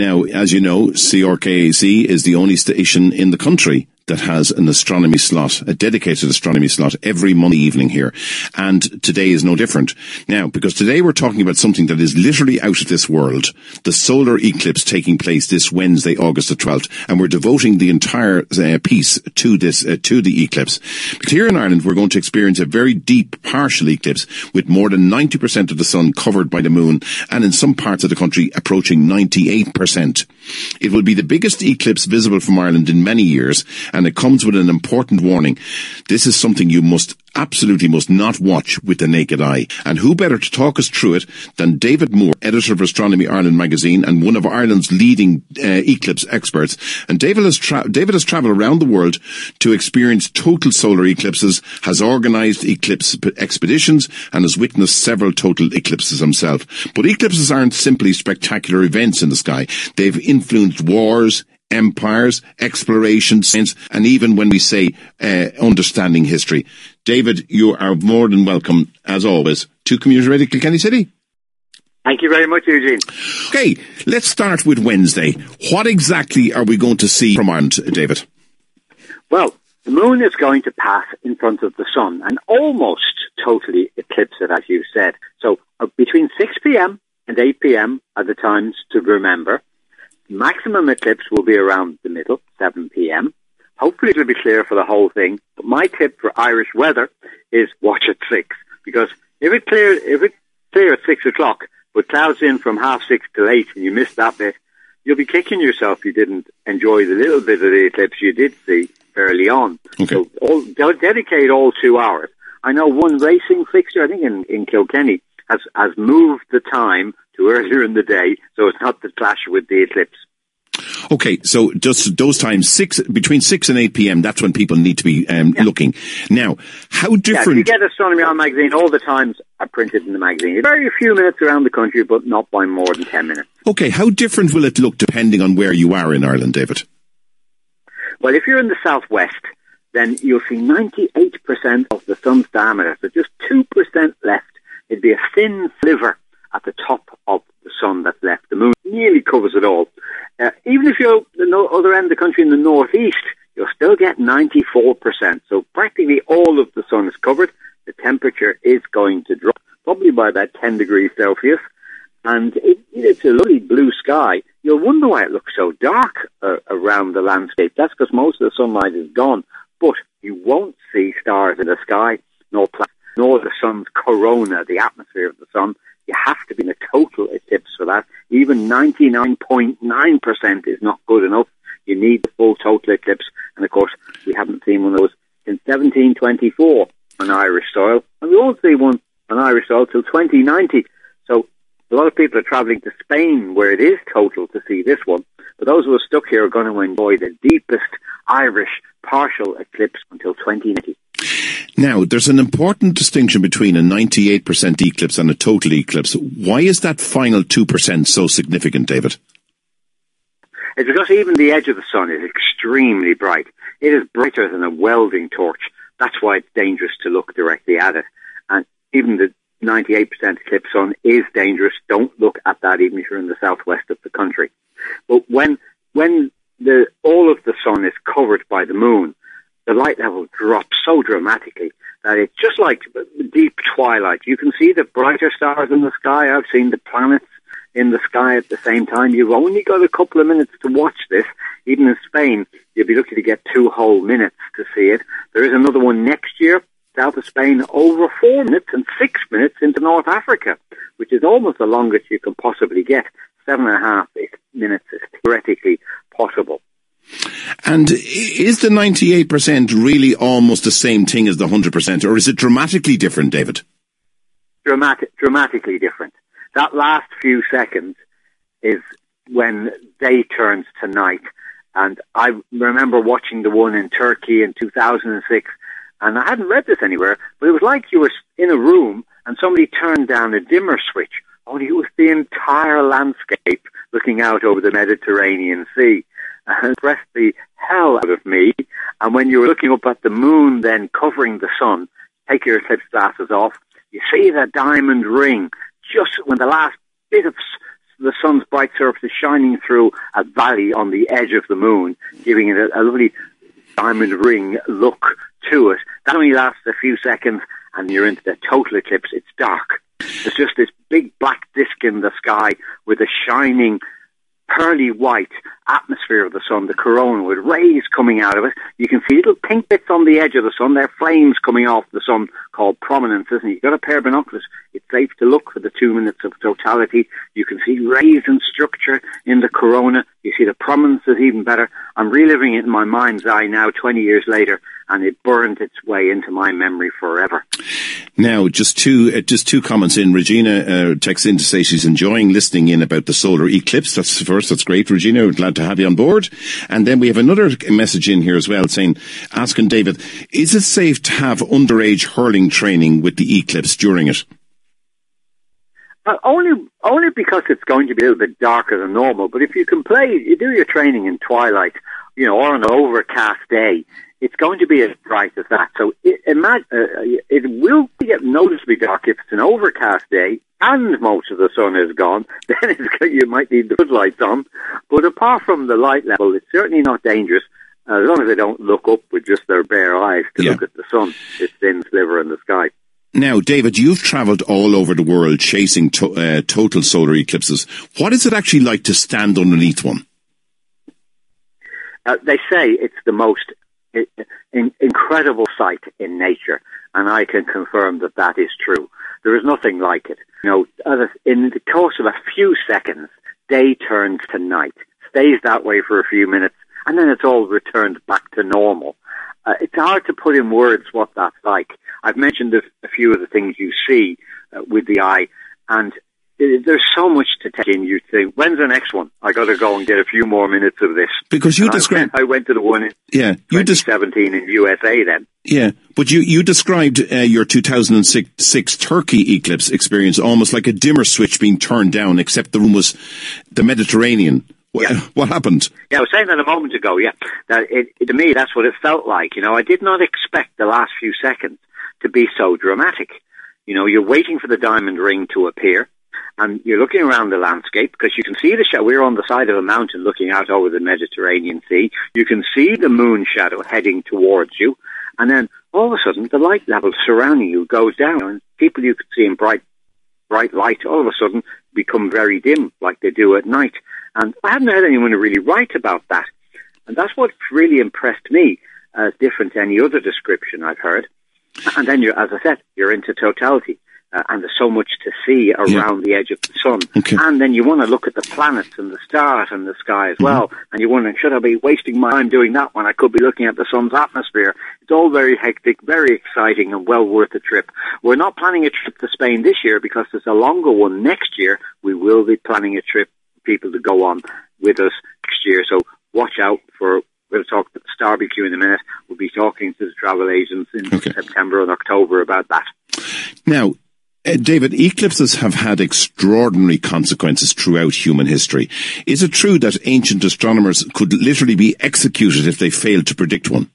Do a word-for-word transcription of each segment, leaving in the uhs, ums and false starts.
Now, as you know, C R K A C is the only station in the country that has an astronomy slot, a dedicated astronomy slot every Monday evening here. And today is no different. Now, because today we're talking about something that is literally out of this world, the solar eclipse taking place this Wednesday, August the twelfth, and we're devoting the entire uh, piece to this, uh, to the eclipse. But here in Ireland, we're going to experience a very deep partial eclipse with more than ninety percent of the sun covered by the moon, and in some parts of the country approaching ninety-eight percent. It will be the biggest eclipse visible from Ireland in many years, and it comes with an important warning. This is something you must absolutely must not watch with the naked eye. And who better to talk us through it than David Moore, editor of Astronomy Ireland magazine and one of Ireland's leading uh, eclipse experts. And David has, tra- David has travelled around the world to experience total solar eclipses, has organised eclipse expeditions, and has witnessed several total eclipses himself. But eclipses aren't simply spectacular events in the sky. They've influenced wars, empires, exploration, science, and even when we say uh, understanding history. David, you are more than welcome, as always, to Community Radio Kilkenny City. Thank you very much, Eugene. Okay, let's start with Wednesday. What exactly are we going to see from Ireland, David? Well, the moon is going to pass in front of the sun and almost totally eclipse it, as you said. So uh, between six p.m. and eight p.m. are the times to remember. Maximum eclipse will be around the middle, seven p.m. Hopefully it'll be clear for the whole thing. But my tip for Irish weather is watch at six. Because if it clears, if it's clear at six o'clock, but clouds in from half six till eight and you missed that bit, you'll be kicking yourself you didn't enjoy the little bit of the eclipse you did see early on. Okay. So all, they'll dedicate all two hours. I know one racing fixture, I think in, in Kilkenny, has, has moved the time to earlier in the day, so it's not to clash with the eclipse. Okay, so just those times, six between six and eight p.m. That's when people need to be um, yeah. looking. Now, how different? Yeah, if you get Astronomy Ireland magazine, all the times are printed in the magazine. Very few minutes around the country, but not by more than ten minutes. Okay, how different will it look depending on where you are in Ireland, David? Well, if you're in the southwest, then you'll see ninety-eight percent of the sun's diameter, so just two percent left. It'd be a thin sliver at the top of the sun that's left. The moon nearly covers it all. Uh, even if you're the no- other end of the country in the northeast, you'll still get ninety-four percent. So practically all of the sun is covered. The temperature is going to drop, probably by about ten degrees Celsius. And it, it's a lovely blue sky. You'll wonder why it looks so dark uh, around the landscape. That's because most of the sunlight is gone. But you won't see stars in the sky, nor planets, nor the sun's corona, the atmosphere of the sun. You have to be in a total eclipse for that. Even ninety-nine point nine percent is not good enough. You need the full total eclipse. And of course, we haven't seen one of those since seventeen twenty-four on Irish soil. And we won't see one on Irish soil till twenty ninety. So a lot of people are travelling to Spain where it is total to see this one. But those who are stuck here are going to enjoy the deepest Irish partial eclipse until twenty ninety. Now, there's an important distinction between a ninety-eight percent eclipse and a total eclipse. Why is that final two percent so significant, David? It's because even the edge of the sun is extremely bright. It is brighter than a welding torch. That's why it's dangerous to look directly at it. And even the ninety-eight percent eclipse sun is dangerous. Don't look at that even if you're in the southwest of the country. But when when the all of the sun is covered by the moon, the light level drops so dramatically that it's just like deep twilight. You can see the brighter stars in the sky. I've seen the planets in the sky at the same time. You've only got a couple of minutes to watch this. Even in Spain, you'll be lucky to get two whole minutes to see it. There is another one next year, south of Spain, over four minutes and six minutes into North Africa, which is almost the longest you can possibly get. Seven and a half minutes is theoretically possible. And is the ninety-eight percent really almost the same thing as the one hundred percent, or is it dramatically different, David? Dramatic, dramatically different. That last few seconds is when day turns to night. And I remember watching the one in Turkey in two thousand six, and I hadn't read this anywhere, but it was like you were in a room and somebody turned down a dimmer switch, only it was the entire landscape looking out over the Mediterranean Sea. And impressed the hell out of me. And when you were looking up at the moon then covering the sun, take your eclipse glasses off, you see the diamond ring just when the last bit of the sun's bright surface is shining through a valley on the edge of the moon, giving it a, a lovely diamond ring look to it. That only lasts a few seconds, and you're into the total eclipse. It's dark. There's just this big black disk in the sky with a shining pearly white atmosphere of the sun, the corona, with rays coming out of it. You can see little pink bits on the edge of the sun. They're flames coming off the sun called prominences, and you've got a pair of binoculars. It's safe to look for the two minutes of totality. You can see rays and structure in the corona. You see the prominences even better. I'm reliving it in my mind's eye now, twenty years later, and it burned its way into my memory forever. Now, just two uh, just two comments in. Regina uh, texts in to say she's enjoying listening in about the solar eclipse. That's the first. That's great, Regina. We're glad to have you on board. And then we have another message in here as well saying, asking David, is it safe to have underage hurling training with the eclipse during it? Uh, only only because it's going to be a little bit darker than normal. But if you can play, you do your training in twilight, you know, or on an overcast day, it's going to be as bright as that. So it, imagine, uh, it will get noticeably dark if it's an overcast day and most of the sun is gone. Then it's, you might need the floodlights on. But apart from the light level, it's certainly not dangerous uh, as long as they don't look up with just their bare eyes to yeah. look at the sun, its thin sliver in the sky. Now, David, you've travelled all over the world chasing to, uh, total solar eclipses. What is it actually like to stand underneath one? Uh, they say it's the most in, incredible sight in nature, and I can confirm that that is true. There is nothing like it. You know, in the course of a few seconds, day turns to night, stays that way for a few minutes, and then it's all returned back to normal. Uh, it's hard to put in words what that's like. I've mentioned a, a few of the things you see uh, with the eye, and it, there's so much to take in. You think, when's the next one? I got to go and get a few more minutes of this. Because you described, I, I went to the one in yeah, you twenty seventeen in U S A then. Yeah, but you you described uh, your two thousand six Turkey eclipse experience almost like a dimmer switch being turned down, except the room was the Mediterranean. What, yeah. what happened? Yeah, I was saying that a moment ago, yeah. That it, it, to me, that's what it felt like. You know, I did not expect the last few seconds to be so dramatic. You know, you're waiting for the diamond ring to appear, and you're looking around the landscape, because you can see the shadow. We're on the side of a mountain looking out over the Mediterranean Sea. You can see the moon shadow heading towards you, and then all of a sudden, the light level surrounding you goes down, and people you could see in bright, bright light all of a sudden become very dim, like they do at night. And I haven't heard anyone really write about that. And that's what really impressed me, as different to any other description I've heard. And then, you're, as I said, you're into totality. Uh, and there's so much to see around yeah. the edge of the sun. Okay. And then you want to look at the planets and the stars in the sky as well. Mm-hmm. And you're wondering, should I be wasting my time doing that when I could be looking at the sun's atmosphere? It's all very hectic, very exciting, and well worth a trip. We're not planning a trip to Spain this year because there's a longer one next year. We will be planning a trip for people to go on with us next year. So watch out for, we'll talk about Starbecue in a minute. We'll be talking to the travel agents in okay. September and October about that. Now, Uh, David, eclipses have had extraordinary consequences throughout human history. Is it true that ancient astronomers could literally be executed if they failed to predict one?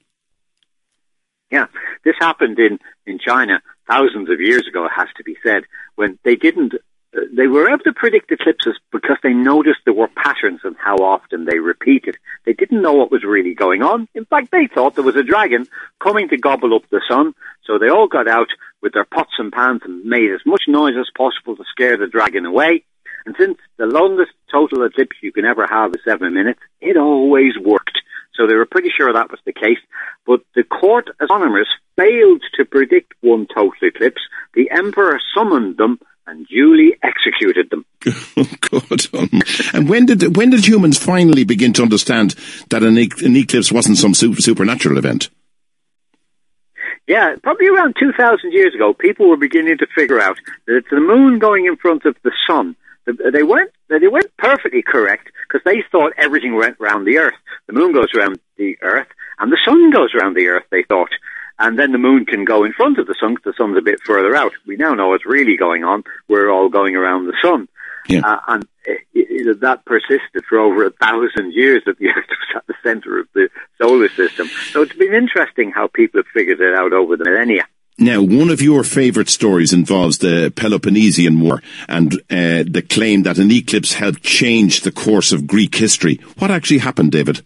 Yeah, this happened in, in China thousands of years ago, it has to be said, when they didn't, uh, they were able to predict eclipses because they noticed there were patterns in how often they repeated. They didn't know what was really going on. In fact, they thought there was a dragon coming to gobble up the sun, so they all got out with their pots and pans and made as much noise as possible to scare the dragon away. And since the longest total eclipse you can ever have is seven minutes, it always worked. So they were pretty sure that was the case. But the court astronomers failed to predict one total eclipse. The emperor summoned them and duly executed them. Oh, God. Um, and when did when did humans finally begin to understand that an, e- an eclipse wasn't some super, supernatural event? Yeah, probably around two thousand years ago, people were beginning to figure out that it's the moon going in front of the sun. They weren't, they weren't perfectly correct because they thought everything went round the Earth. The moon goes around the Earth and the sun goes around the Earth, they thought. And then the moon can go in front of the sun because the sun's a bit further out. We now know what's really going on. We're all going around the sun. Yeah. Uh, and it, it, that persisted for over a thousand years, that the Earth was at the center of the solar system. So it's been interesting how people have figured it out over the millennia. Now, one of your favourite stories involves the Peloponnesian War and uh, the claim that an eclipse helped change the course of Greek history. What actually happened, David?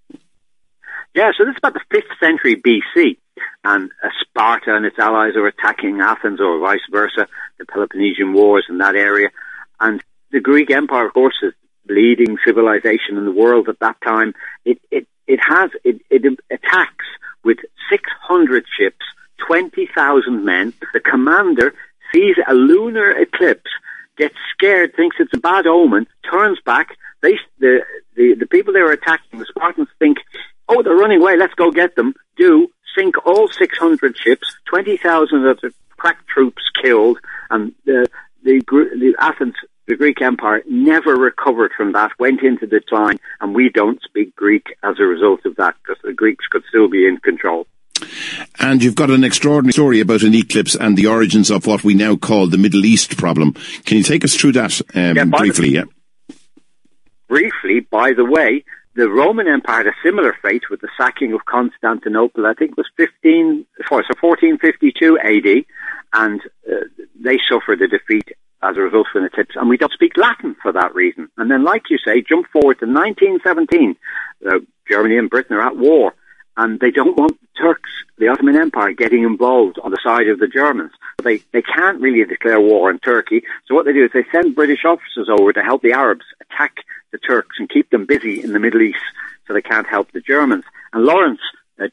Yeah, so this is about the fifth century B C, and uh, Sparta and its allies are attacking Athens, or vice versa, the Peloponnesian Wars in that area. And the Greek Empire, of course, is the leading civilization in the world at that time. It it it has it, it attacks with six hundred ships, twenty thousand men. The commander sees a lunar eclipse, gets scared, thinks it's a bad omen, turns back. They, the, the, the people they were attacking, the Spartans, think, oh, they're running away, let's go get them. Do, sink all six hundred ships, twenty thousand of the crack troops killed, and the, the, the Athens, the Greek Empire, never recovered from that, went into decline, and we don't speak Greek as a result of that, because the Greeks could still be in control. And you've got an extraordinary story about an eclipse and the origins of what we now call the Middle East problem. Can you take us through that um, yeah, briefly? The, yeah. Briefly, by the way, the Roman Empire had a similar fate with the sacking of Constantinople. I think it was fifteen, so fourteen fifty-two A D, and uh, they suffered a defeat as a result of an eclipse, and we don't speak Latin for that reason. And then, like you say, jump forward to nineteen seventeen, uh, Germany and Britain are at war. And they don't want the Turks, the Ottoman Empire, getting involved on the side of the Germans. They they can't really declare war on Turkey. So what they do is they send British officers over to help the Arabs attack the Turks and keep them busy in the Middle East so they can't help the Germans. And Lawrence, a,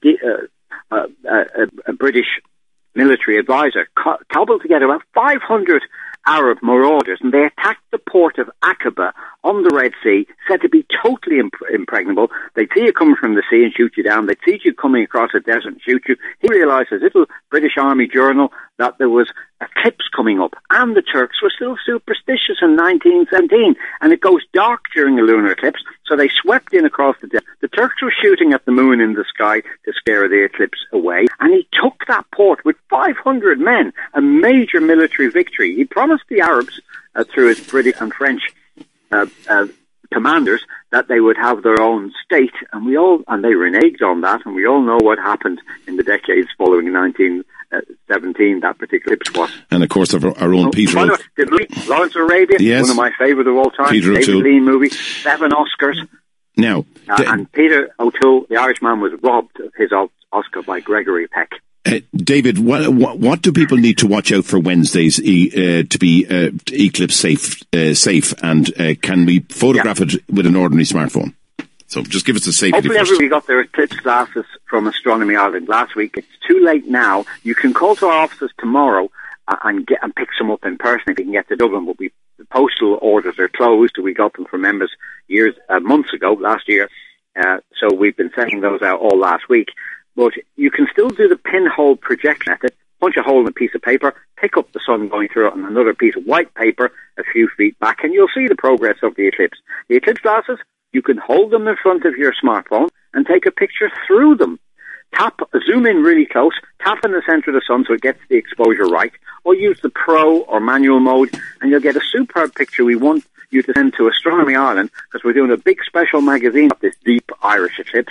a, a, a British military advisor, co- cobbled together about five hundred Arab marauders, and they attacked the port of Aqaba on the Red Sea, said to be totally imp- impregnable. They'd see you coming from the sea and shoot you down. They'd see you coming across a desert and shoot you. He realised, his little British Army journal, that there was eclipse coming up, and the Turks were still superstitious in nineteen seventeen, and it goes dark during a lunar eclipse, so they swept in across the desert. The Turks were shooting at the moon in the sky to scare the eclipse away, and he took that port with five hundred men, a major military victory. He promised the Arabs, uh, through his British and French uh, uh, commanders, that they would have their own state, and we all, and they reneged on that, and we all know what happened in the decades following nineteen seventeen, that particular eclipse was. And of course, our, our own oh, Peter O'Toole. Did Lawrence of Arabia, yes. One of my favourite of all time, Peter David O'Toole. Lean movie, seven Oscars. Now, uh, d- and Peter O'Toole, the Irishman, was robbed of his Oscar by Gregory Peck. Uh, David, what, what, what do people need to watch out for Wednesdays e- uh, to be uh, eclipse safe, uh, safe, and uh, can we photograph yeah. it with an ordinary smartphone? So just give us the safety Hopefully first. everybody got their eclipse glasses from Astronomy Ireland last week. It's too late now. You can call to our offices tomorrow uh, and get and pick some up in person if you can get to Dublin. But we, the postal orders are closed. We got them from members years, uh, months ago, last year. Uh, so we've been sending those out all last week. But you can still do the pinhole projection method. Punch a hole in a piece of paper, pick up the sun going through it on another piece of white paper a few feet back, and you'll see the progress of the eclipse. The eclipse glasses, you can hold them in front of your smartphone and take a picture through them. Tap, zoom in really close, tap in the centre of the sun so it gets the exposure right, or use the pro or manual mode, and you'll get a superb picture. We want you to send to Astronomy Ireland, because we're doing a big special magazine of this deep Irish eclipse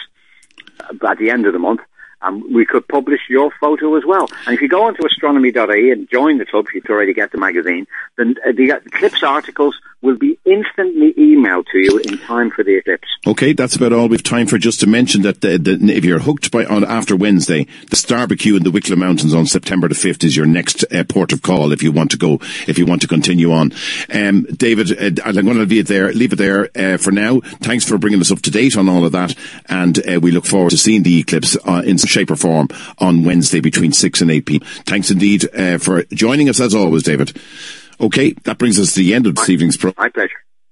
uh, at the end of the month. Um, we could publish your photo as well. And if you go onto astronomy dot I E and join the club, if you already get the magazine, then uh, the eclipse articles will be instantly emailed to you in time for the eclipse. Okay, that's about all we've time for. Just to mention that the, the, if you're hooked by on after Wednesday, the Starbecue in the Wicklow Mountains on September the fifth is your next uh, port of call if you want to go, if you want to continue on. Um, David, uh, I'm going to leave it there, leave it there uh, for now. Thanks for bringing us up to date on all of that, and uh, we look forward to seeing the eclipse uh, in some shape or form on Wednesday between six and eight p.m. Thanks indeed uh, for joining us as always, David. Okay, that brings us to the end of this evening's program. My pleasure.